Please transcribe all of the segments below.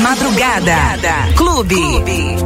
Madrugada Clube.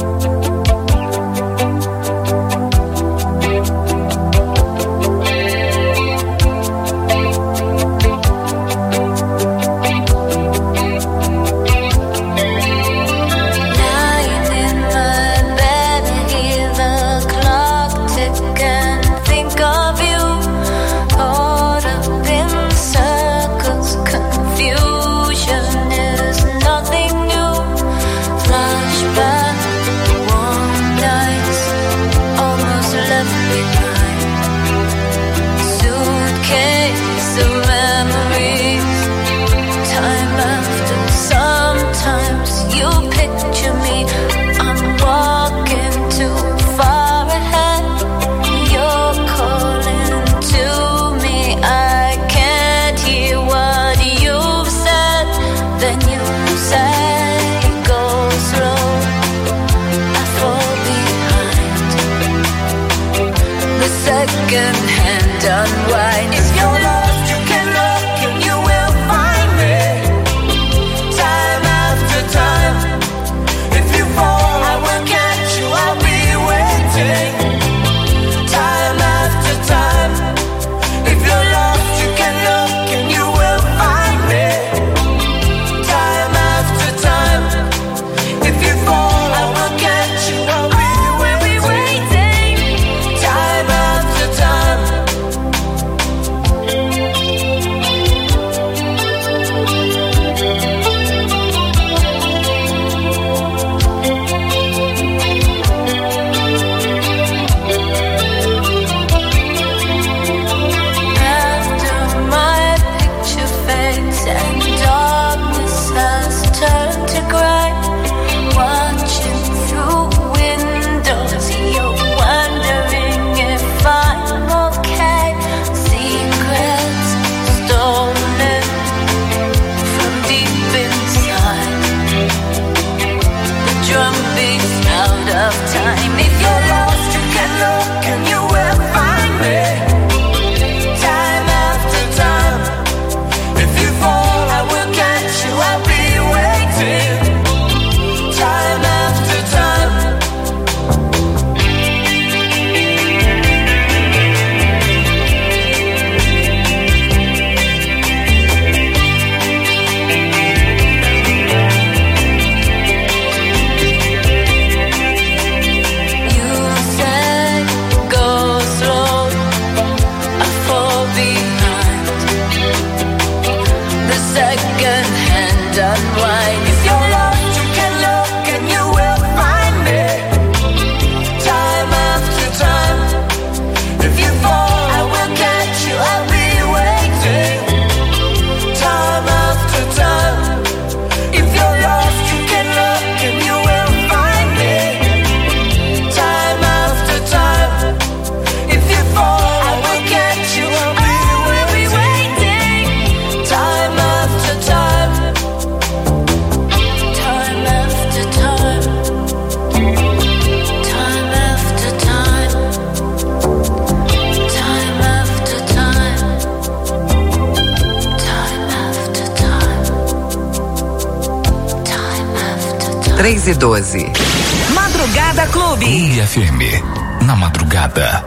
Madrugada Clube. Clube FM, na madrugada.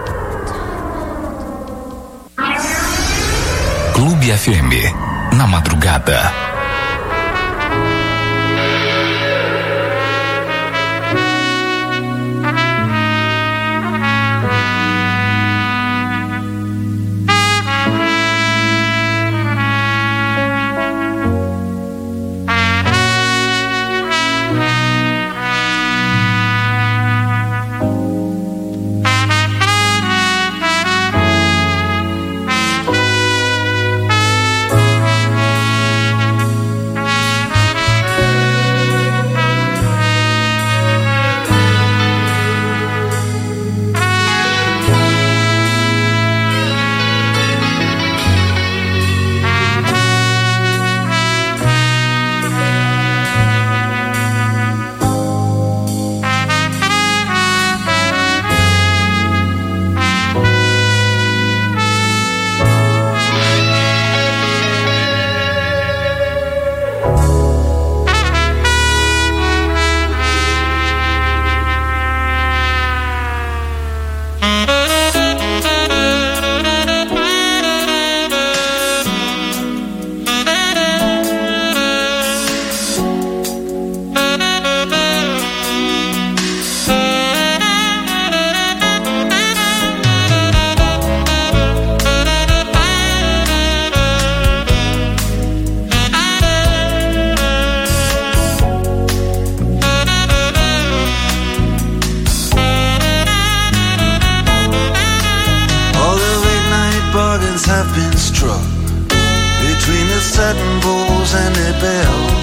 Clube FM, na madrugada. struck between the satin bowls and their bells.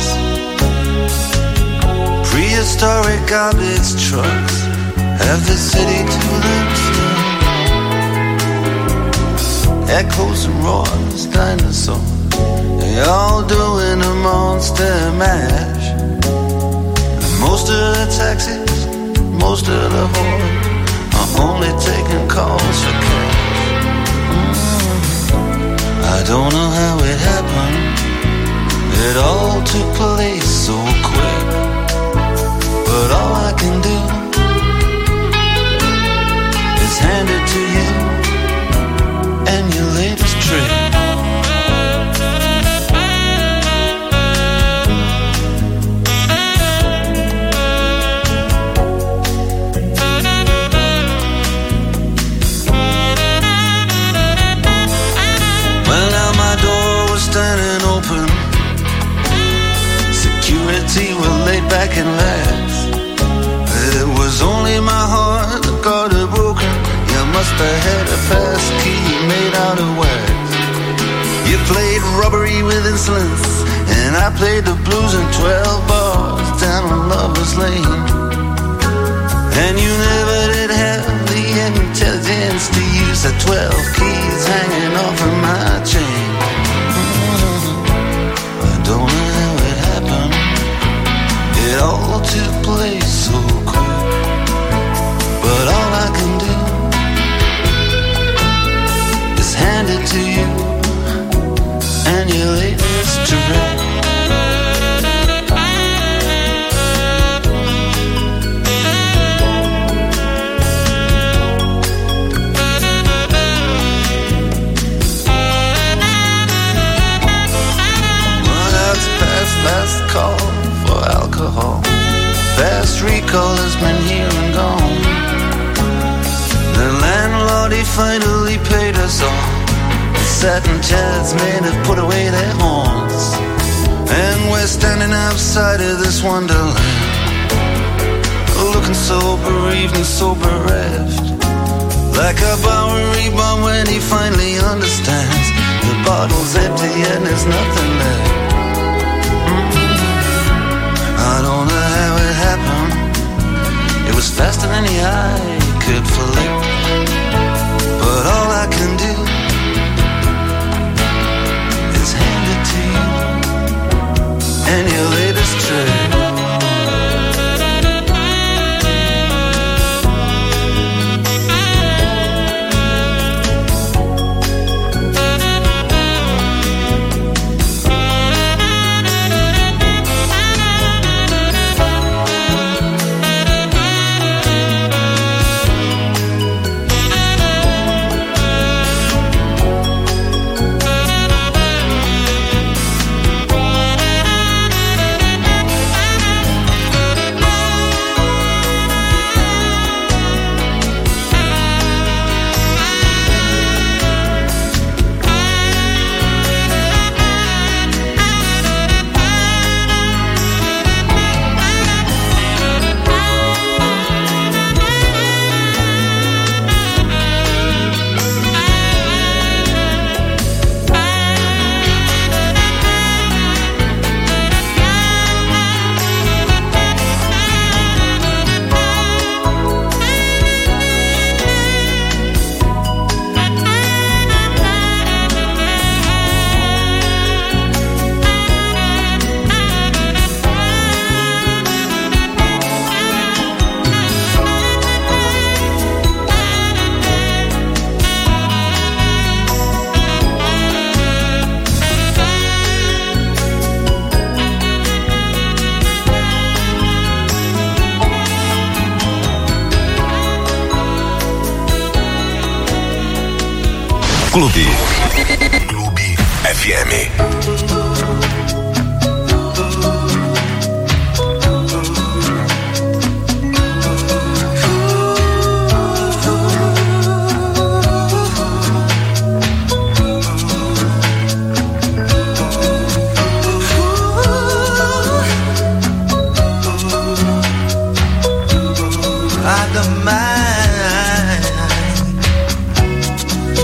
Prehistoric garbage trucks have the city to themselves. Echoes and roars, dinosaurs, they all doing a monster mash. And most of the taxis, most of the whores are only taking calls for cash. I don't know how it happened. It all took place so quick. But all I can do is hand it to you and your latest trick. Well, now my door was standing open. Security were laid back and lax. It was only my heart that got it broken. You must have had a pass key made out of wax. You played robbery with insolence, and I played the blues in 12 bars down on Lover's Lane. And you never did have the intelligence to use the 12 keys hanging off of my chain. I don't know how it happened. It all took place so quick. But all I can do is hand it to you and your latest trick. Last call for alcohol. Fast recall has been here and gone. The landlord, he finally paid us all. The satin chairs men have put away their horns. And we're standing outside of this wonderland, looking so bereaved and so bereft. Like a Bowery bomb when he finally understands the bottle's empty and there's nothing left. I don't know how it happened. It was faster than the eye could flick. But all I can do is hand it to you and your latest trick. Clube FM. I demand